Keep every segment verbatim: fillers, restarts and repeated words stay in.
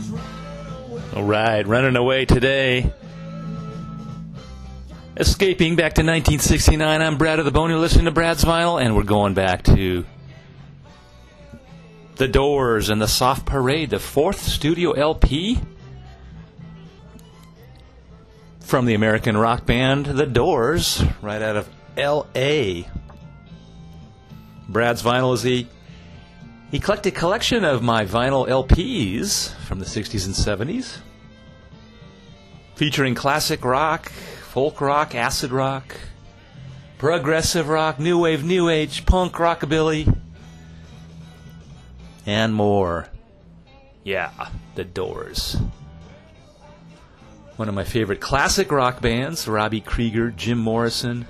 All right, running away today. Escaping back to nineteen sixty-nine. I'm Brad of the Bone. You're listening to Brad's Vinyl, and we're going back to The Doors and the Soft Parade, the fourth studio L P from the American rock band The Doors, right out of L A Brad's Vinyl is the eclectic collection of my vinyl L Ps from the sixties and seventies, featuring classic rock, folk rock, acid rock, progressive rock, new wave, new age, punk, rockabilly, and more. Yeah, The Doors. One of my favorite classic rock bands, Robbie Krieger, Jim Morrison,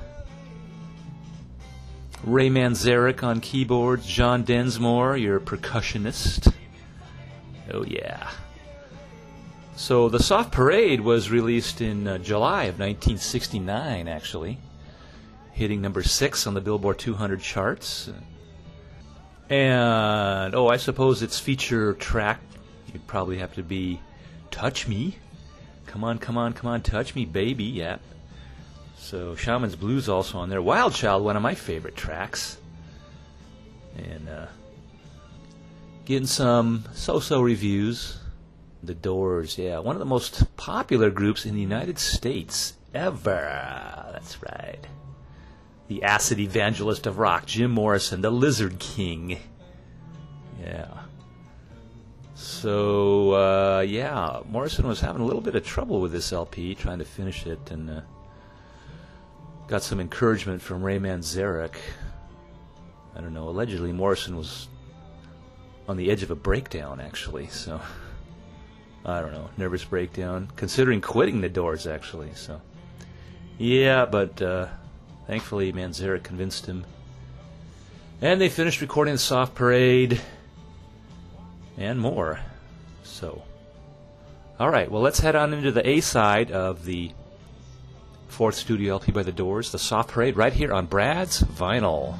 Ray Manzarek on keyboards, John Densmore, your percussionist. Oh yeah. So the Soft Parade was released in uh, July of nineteen sixty-nine, actually, hitting number six on the Billboard two hundred charts. And, oh, I suppose its feature track would probably have to be Touch Me. Come on, come on, come on, touch me, baby, yeah. So Shaman's Blues also on there. Wild Child, one of my favorite tracks. And uh, getting some so-so reviews. The Doors, yeah, one of the most popular groups in the United States ever. That's right. The acid evangelist of rock, Jim Morrison, the Lizard King. Yeah. So, uh, yeah, Morrison was having a little bit of trouble with this L P, trying to finish it, and uh, got some encouragement from Ray Manzarek. I don't know, allegedly Morrison was on the edge of a breakdown, actually, so I don't know, nervous breakdown, considering quitting the Doors, actually, so yeah, but uh, thankfully Manzarek convinced him, and they finished recording the Soft Parade and more. So, all right, well, let's head on into the A side of the fourth studio L P by The Doors, the Soft Parade, right here on Brad's Vinyl.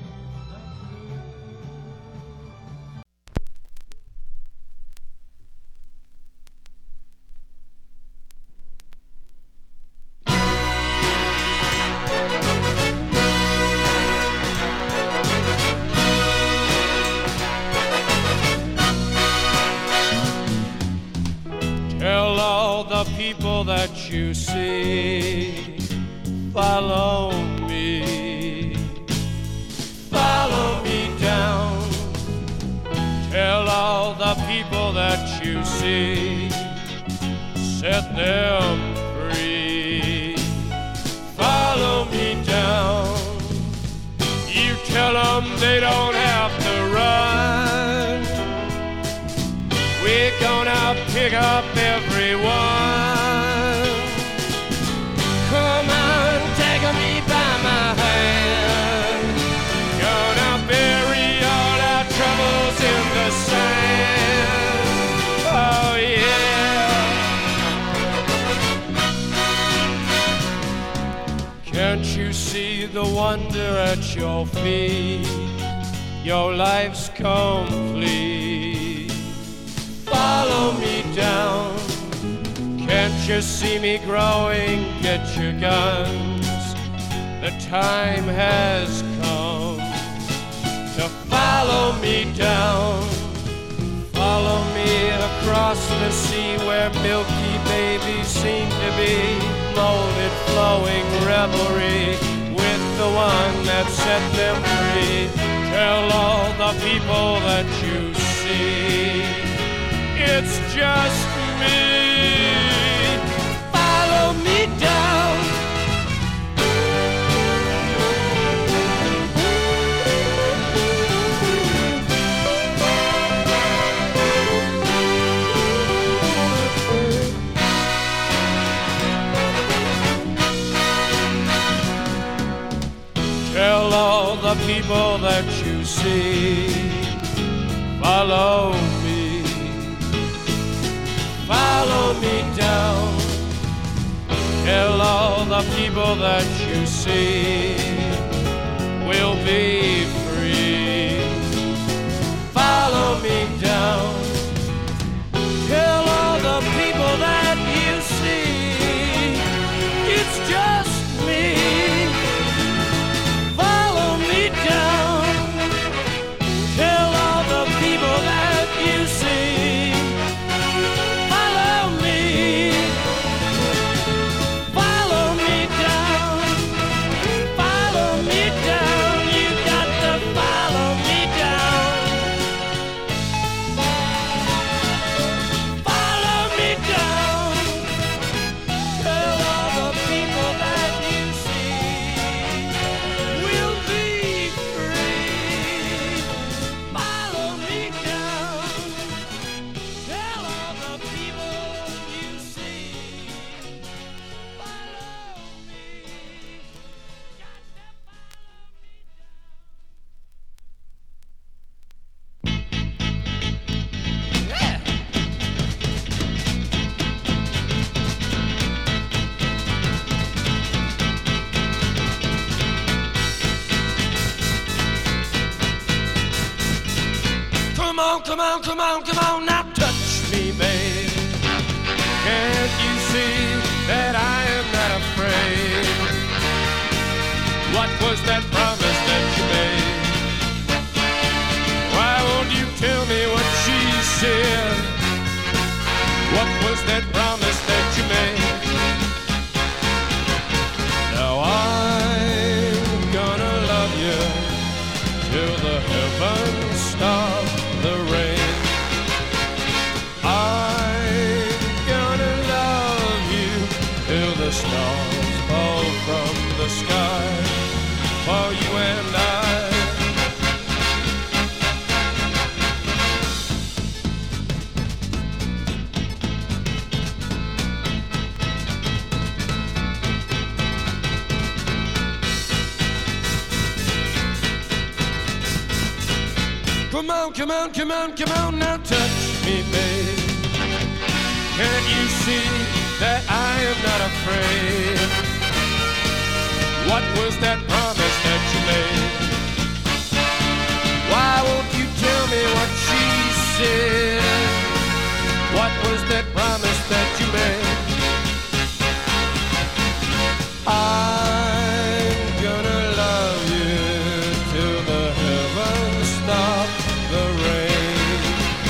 That you see, follow me, follow me down. Tell all the people that you see, set them free. Follow me down. You tell them they don't have to run. We're gonna pick up everyone. Come on, take me by my hand. Gonna bury all our troubles in the sand. Oh yeah. Can't you see the wonder at your feet? Your life's complete. Follow me down. Can't you see me growing? Get your guns. The time has come to follow me down. Follow me across the sea where milky babies seem to be, molded, flowing revelry with the one that set them free. Tell all the people that you see, it's just me. Follow me down. Tell all the people that you see, follow me, follow me down. Tell all the people that you see will be free. Follow me down. Tell come on, come on, come on, now touch me, babe. Can't you see that I am not afraid? What was that promise that you made? Why won't you tell me what she said? What was that promise that you made? Now I'm gonna love you till the heavens stop the rain. I'm gonna love you till the stars fall from the sky for you and I. Come on, come on, come on, come on, now touch me, babe. Can't you see that I am not afraid? What was that promise that you made? Why won't you tell me what she said? What was that promise that you made? I'm gonna love you till the heavens stop the rain.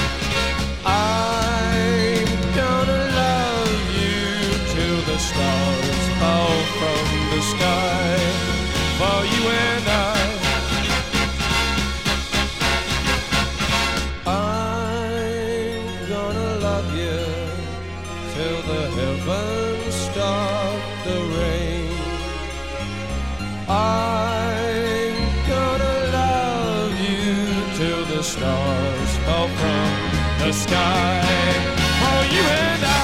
I'm gonna love you till the stars fall from the sky for you and I. I'm gonna love you till the heavens stop the rain. I'm gonna love you till the stars fall from the sky for you and I.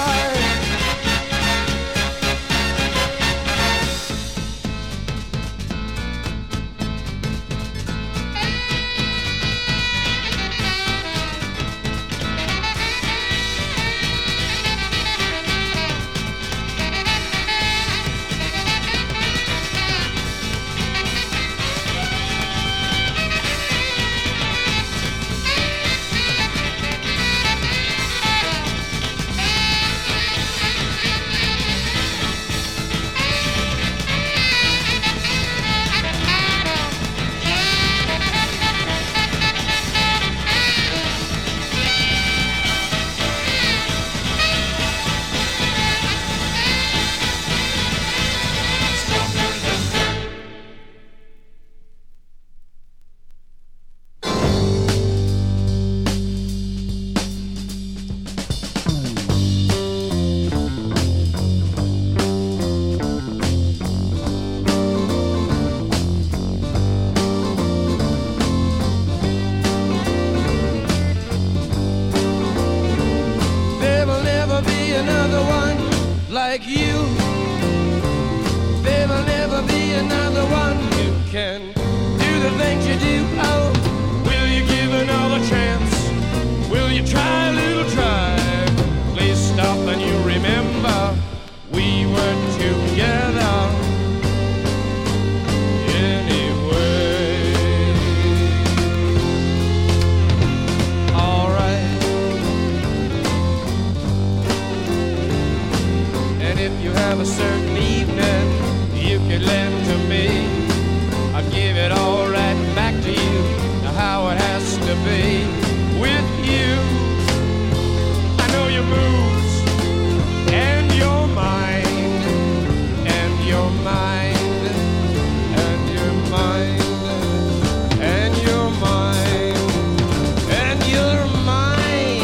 Like you, there will never be another one who can do the things you do. Oh, will you give another chance? Will you try a little try? Please stop and you remember we were together anyway. All right. And if you have a certain evening you could lend to me, I'll give it all right back to you, how it has to be with you. I know your moves and your mind and your mind and your mind and your mind and your mind.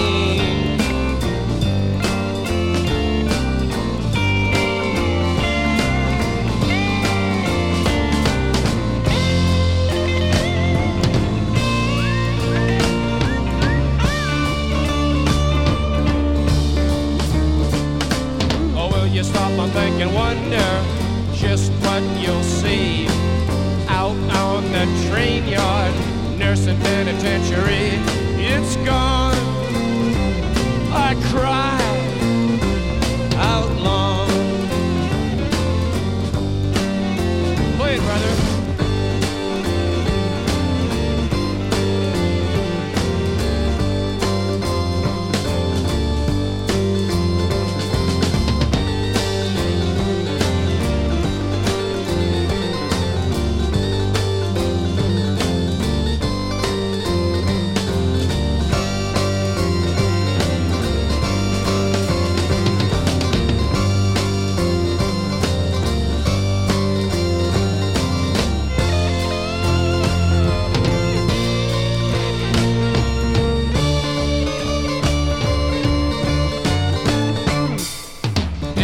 You stop and think and wonder just what you'll see out on the train yard, nursing penitentiary. It's gone. I cry out long. Play it, brother.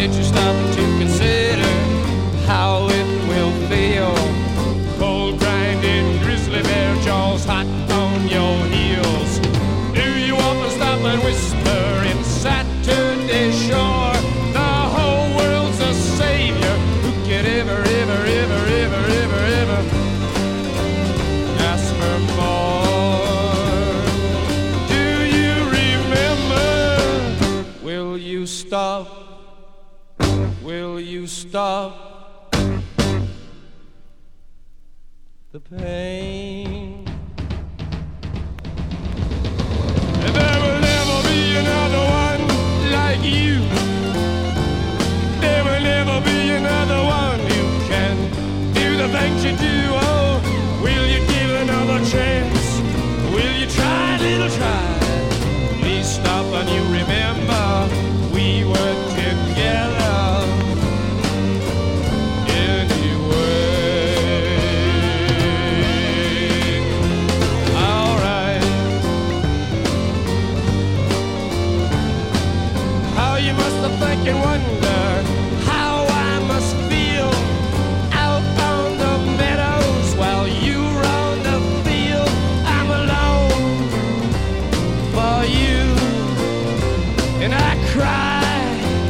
Can't you stop to consider how it will feel? Cold grinding grizzly bear jaws hot on your heels. Do you often stop and whisper in Saturday Shore? The whole world's a savior. Who could ever, ever, ever, ever, ever, ever ask for more? Do you remember? Will you stop? Will you stop the pain? There will never be another one like you. There will never be another one who can do the things you do. Oh, will you give another chance? Will you try, little try? Please stop and you remember we were together. Think and wonder how I must feel out on the meadows while you roam the field. I'm alone for you, and I cry.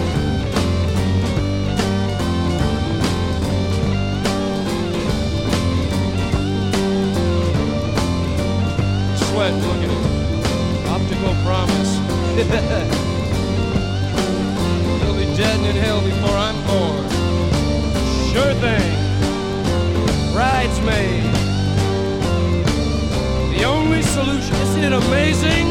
Sweat, look at it. Optical promise. Dead and in hell before I'm born. Sure thing. Bridesmaid. The only solution. Isn't it amazing?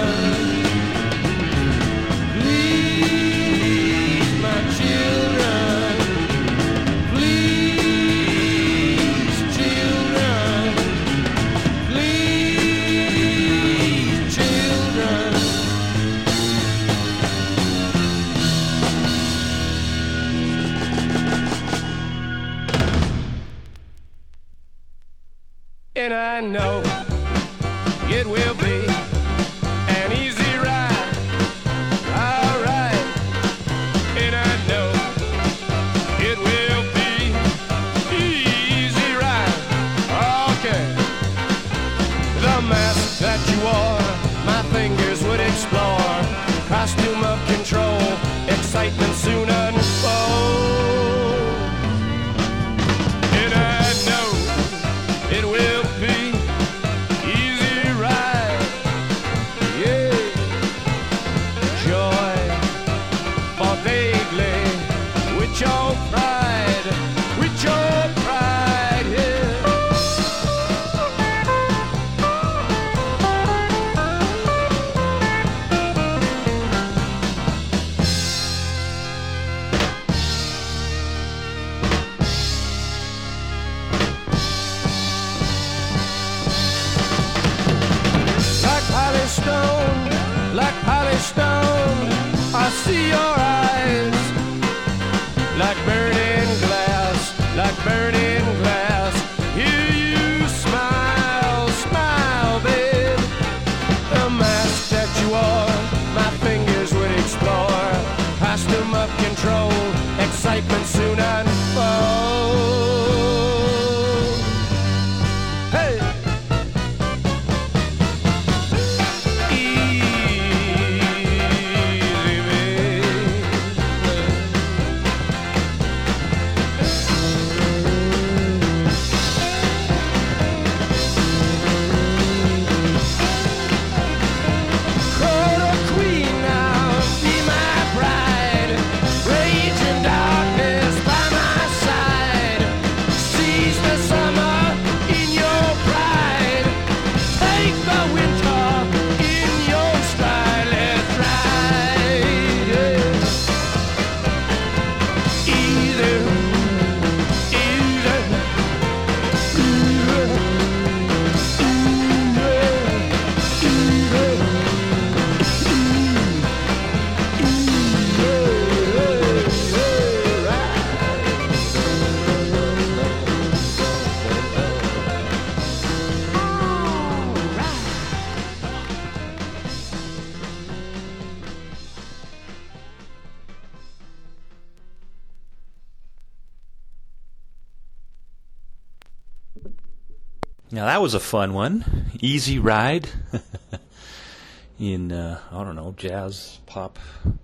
Please, my children. And I know it will be an easy ride. All right. And I know it will be easy ride. Okay. The mask that you wore, my fingers would explore. Costume of control, excitement soon unfold. And I know it will be easy ride. Yeah. Joy for vaguely with your pride, with your pride, yeah. Stone, like polished stone, I see your eyes, like burning glass, like burning glass. Hear you smile, smile, babe. The mask that you wore, my fingers would explore. Costume of control, excitement soon unfold. Hey! Now that was a fun one. Easy Ride in, uh, I don't know, jazz, pop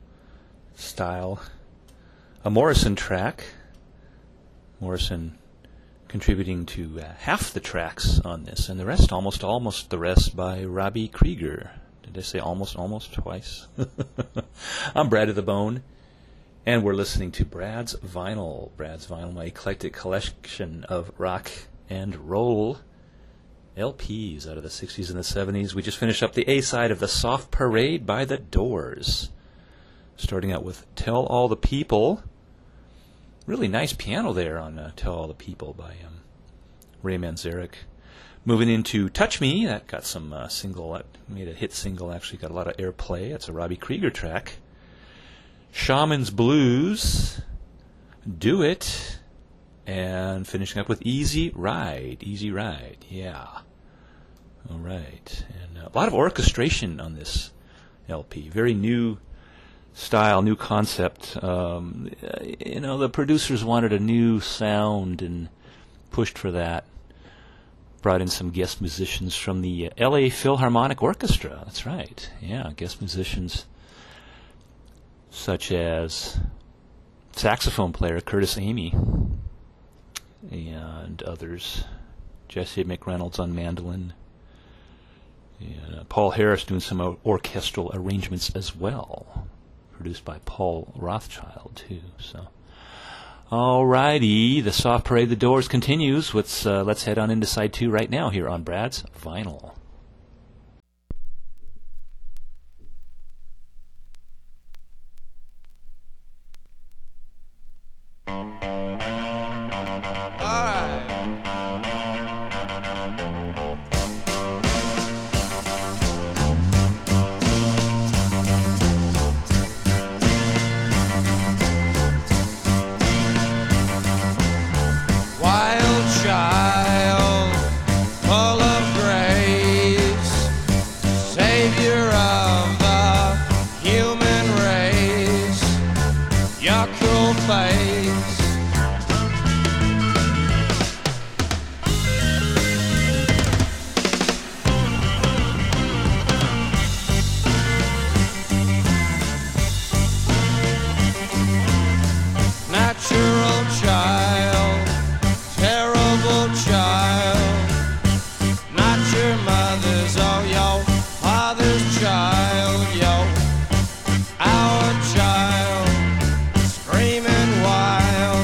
style. A Morrison track. Morrison contributing to uh, half the tracks on this, and the rest, almost, almost the rest by Robbie Krieger. Did I say almost, almost twice? I'm Brad of the Bone, and we're listening to Brad's Vinyl. Brad's Vinyl, my eclectic collection of rock and roll L Ps out of the sixties and the seventies. We just finished up the A-side of The Soft Parade by The Doors. Starting out with Tell All the People. Really nice piano there on uh, Tell All the People by um, Ray Manzarek. Moving into Touch Me, that got some uh, single, that made a hit single, actually got a lot of airplay. That's a Robbie Krieger track. Shaman's Blues, Do It, and finishing up with Easy Ride. Easy Ride, yeah. All right. And uh, a lot of orchestration on this L P. Very new style, new concept. Um, you know, the producers wanted a new sound and pushed for that. Brought in some guest musicians from the uh, L A Philharmonic Orchestra. That's right. Yeah, guest musicians such as saxophone player Curtis Amy and others. Jesse McReynolds on mandolin. And uh, Paul Harris doing some o- orchestral arrangements as well. Produced by Paul Rothchild, too. So, alrighty, the Soft Parade, The Doors continues. Let's, uh, let's head on into side two right now here on Brad's Vinyl. Child, all your cruel face. Natural child, terrible child, not your mother's or your father's child, yo, our child, screaming wild.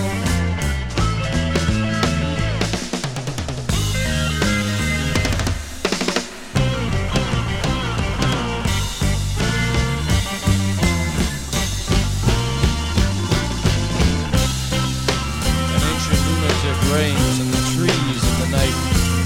Rains in the trees in the night.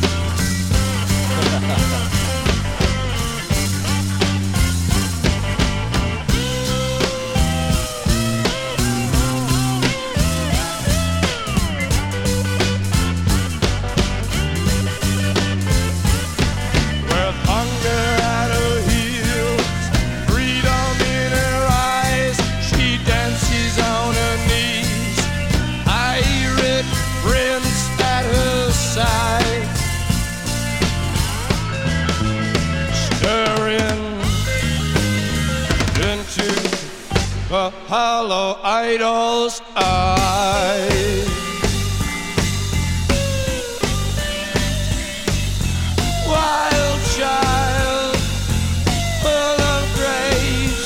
With hunger at her heels, freedom in her eyes, she dances on her knees. Irate Prince at her side, stirring into the hollow idol's eyes. Wild child, full of grace,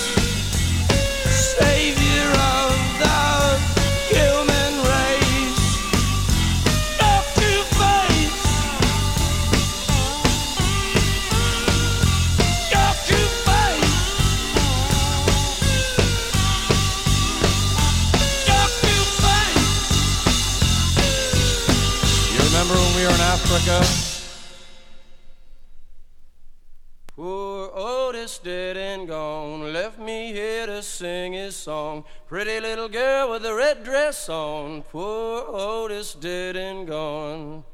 savior of the human race. Remember when we were in Africa? Poor Otis dead and gone, left me here to sing his song. Pretty little girl with a red dress on. Poor Otis dead and gone.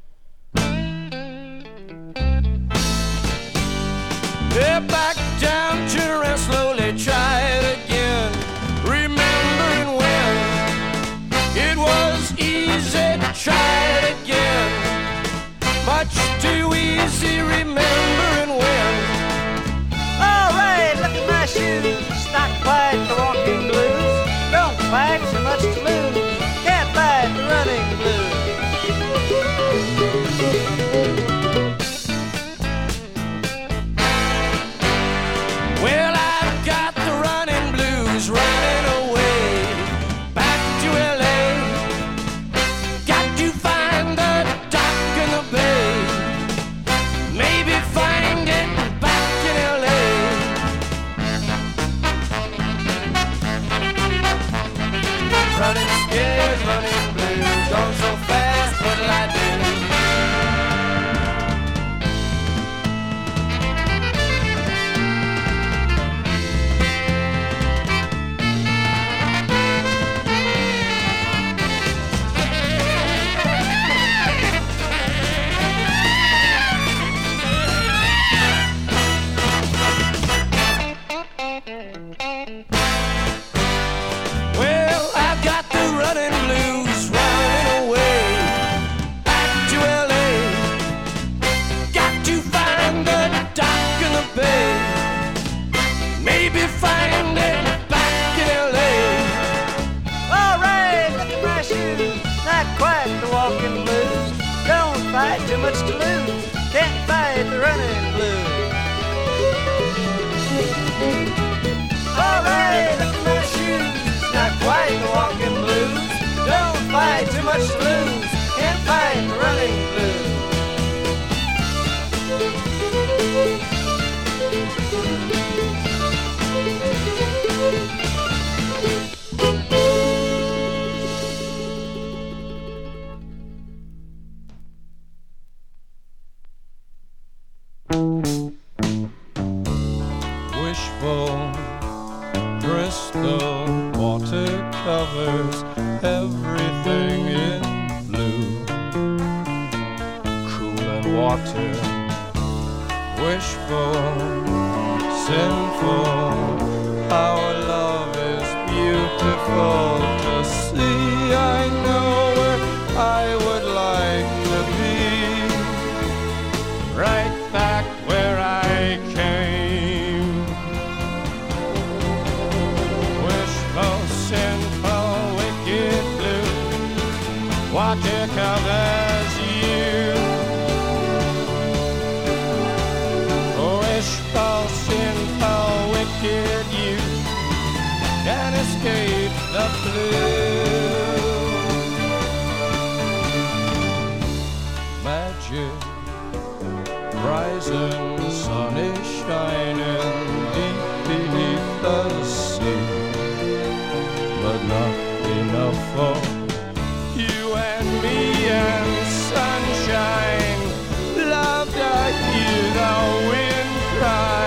Yeah, back down to and slowly try it again. Remembering when it was easy to try it again. Much too easy remembering when. All right, look at my shoes. Not quite the walking blues. Don't fight so much to lose. Can't fight the running blues. Well, I've got the running blues running away back to L A. Got to find the dock in the bay. Maybe find it back in L A. Running scared, running blue, going so fast, what'll I do? Well, I've got the running blues running away back to L A. Got to find the dock in the bay. Maybe find it back in L A. All right, look at my shoes. Not quite the walking blues. Don't fight too much to lose. Can't fight the running blues. All right, look at my shoes. Not quite the walking blues. Don't fight too much to lose. Can't fight the running blues. Wishful crystal water covers everything in blue. Cool and water, wishful, sinful. Our love is beautiful. water covers you. Wishful, sinful, wicked you can escape the blue. Magic, rising sun is shining deep beneath the sea, but not enough for you and me and sunshine. Love to hear the wind cry.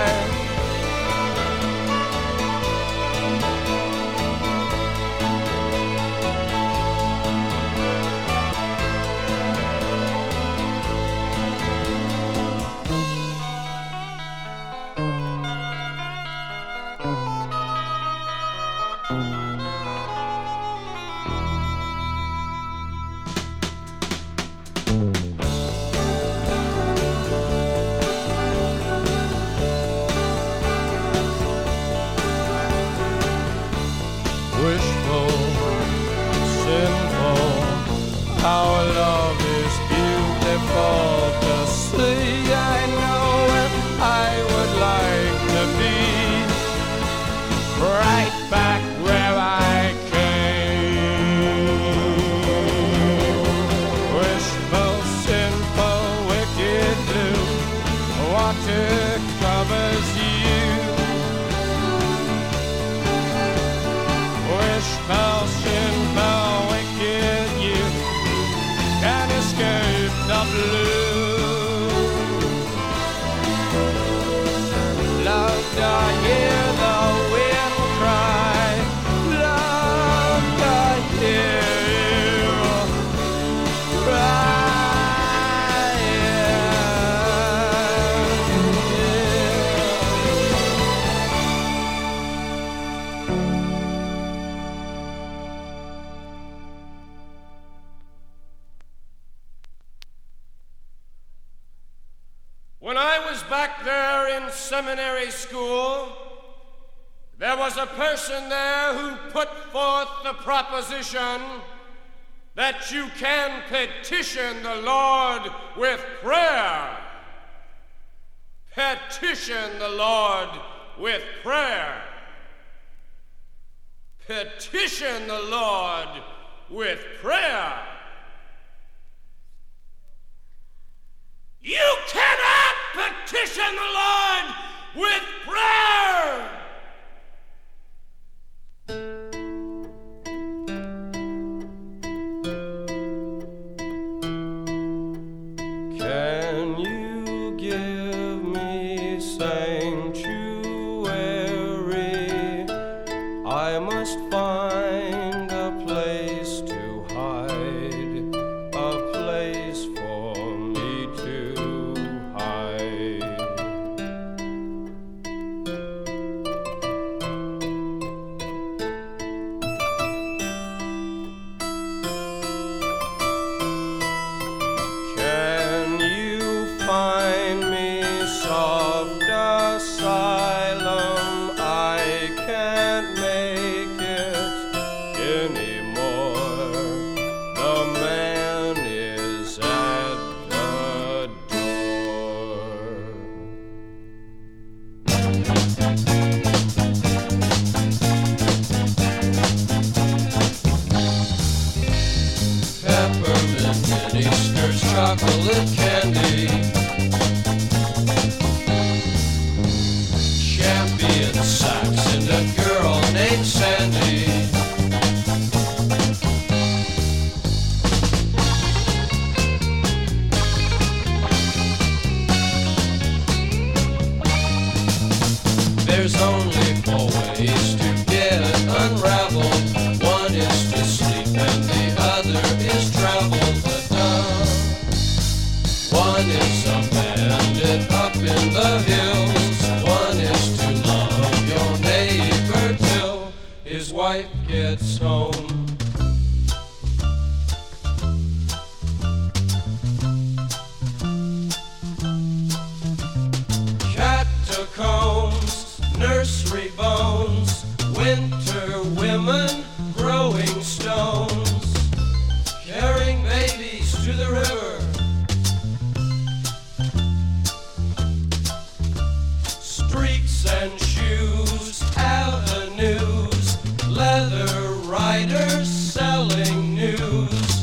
Our love is beautiful to see. I know where I would like to be, right back where I came. Wishful, sinful, wicked blue, water covers you. Wishful, sinful, wicked you can escape the blue. Love to hear the wind cry. Love to hear you cry. When I was back there in seminary school, there was a person there who put forth the proposition that you can petition the Lord with prayer. Petition the Lord with prayer. Petition the Lord with prayer. You cannot petition the Lord with prayer. Can you give me sanctuary? I must find a place to hide, a place for me to hide. Can you find me soft asylum? I can't make it anymore. The man is at the door. Peppermint mini skirts, chocolate candy, champion socks, and a girl named Sandy. There's only four ways to get unraveled. One is to sleep and the other is travel. But uh, one is a bandit up in the hills. One is to love your neighbor till his wife gets home. Catacombs, nursery bones, winter women, growing stones, carrying babies. leather riders selling news.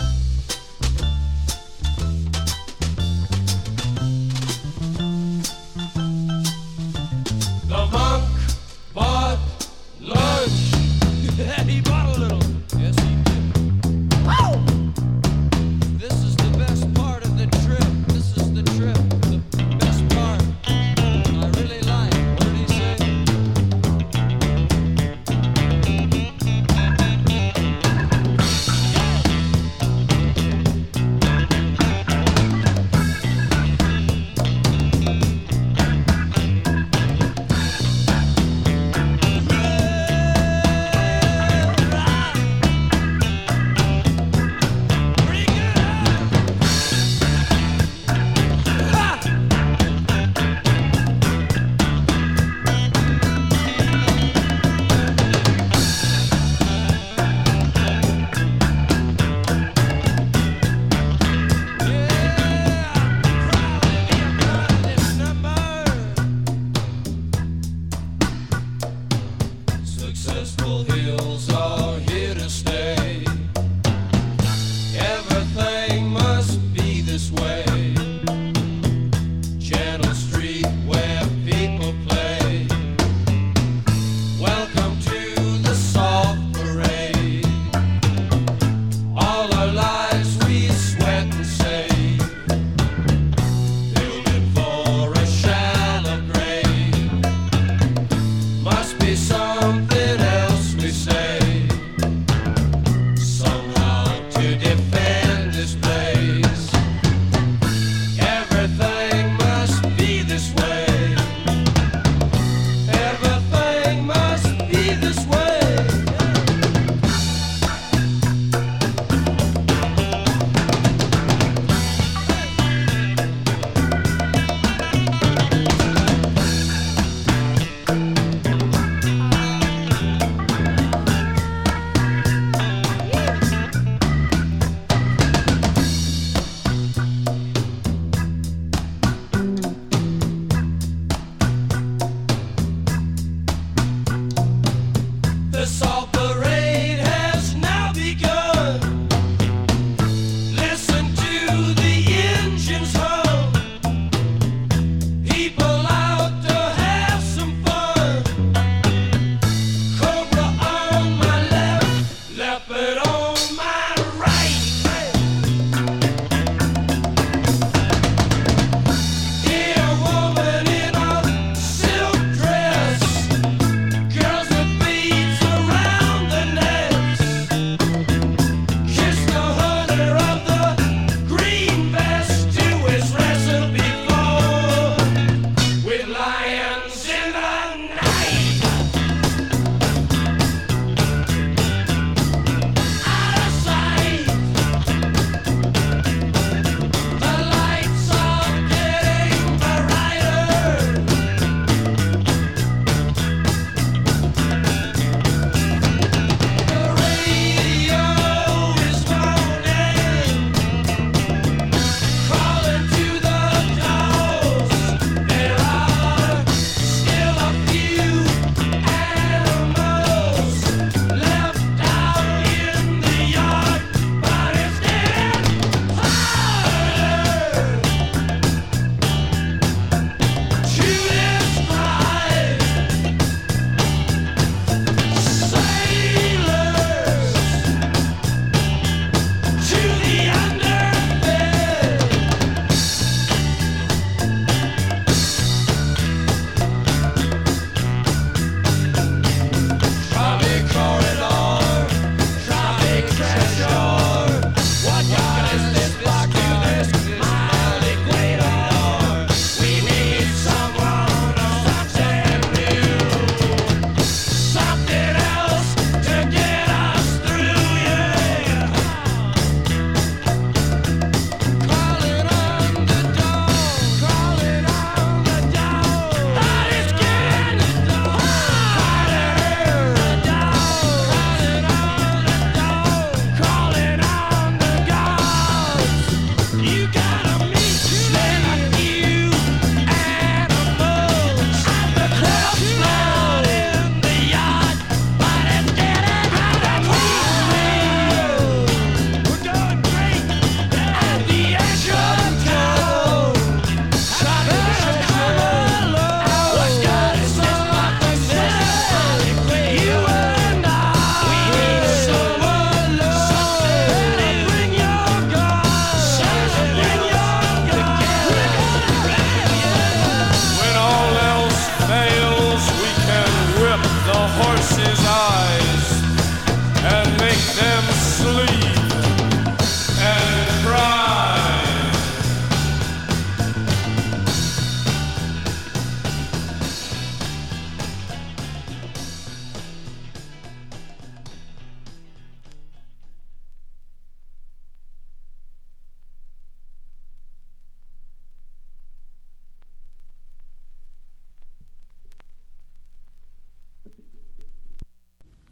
The monk bought lunch. He bought a little. Yes, he did. Oh! This is the best part of the trip. This is the trip. The best part. I really like. What did he say? Successful hills are here to stay. Everything must be this way. Channel Street where people play. Welcome to the soft parade. All our lives we sweat and save. Building for a shallow grave. Must be something else we say. Somehow to defend this place. Everything must be this way. Everything must be this way. The salt parade has now begun. Listen to the engines hum. People out to have some fun. Cobra on my left, leopard on my right. Dear woman in a silk dress. Girls with beads around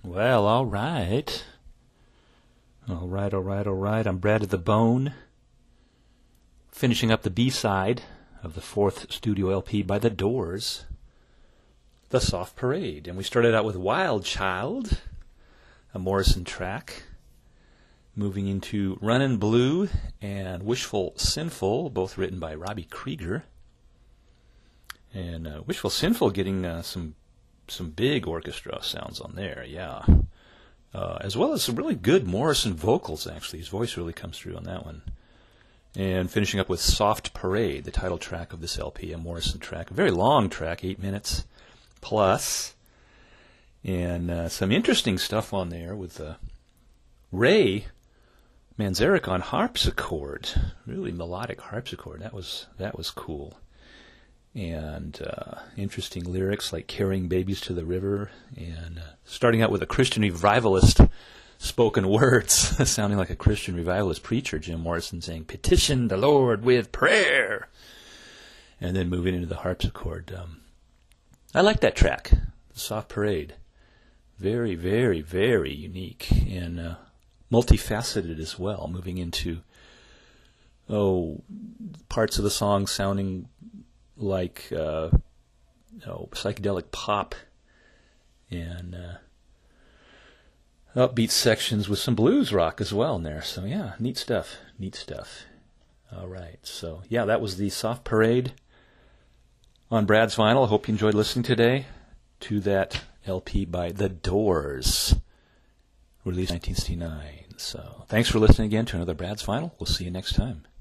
Well, all right. All right, all right, all right. I'm Brad at the Bone. Finishing up the B-side of the fourth studio L P by The Doors, The Soft Parade. And we started out with Wild Child, a Morrison track. Moving into Runnin' Blue and Wishful Sinful, both written by Robbie Krieger. And uh, Wishful Sinful getting uh, some some big orchestra sounds on there, yeah. Uh, as well as some really good Morrison vocals, actually. His voice really comes through on that one. And finishing up with Soft Parade, the title track of this L P, a Morrison track. A very long track, eight minutes plus. And uh, some interesting stuff on there with uh, Ray Manzarek on harpsichord, really melodic harpsichord. That was that was cool. And uh, interesting lyrics like carrying babies to the river, and uh, starting out with a Christian revivalist spoken words, sounding like a Christian revivalist preacher, Jim Morrison saying, "Petition the Lord with prayer," and then moving into the harpsichord. Um, I like that track, The Soft Parade. Very, very, very unique and uh, multifaceted as well, moving into oh parts of the song sounding like uh, oh, psychedelic pop, and uh, upbeat sections with some blues rock as well in there. So yeah, neat stuff, neat stuff. All right, so yeah, that was the Soft Parade on Brad's Vinyl. I hope you enjoyed listening today to that L P by The Doors, released in nineteen sixty-nine. So thanks for listening again to another Brad's Vinyl. We'll see you next time.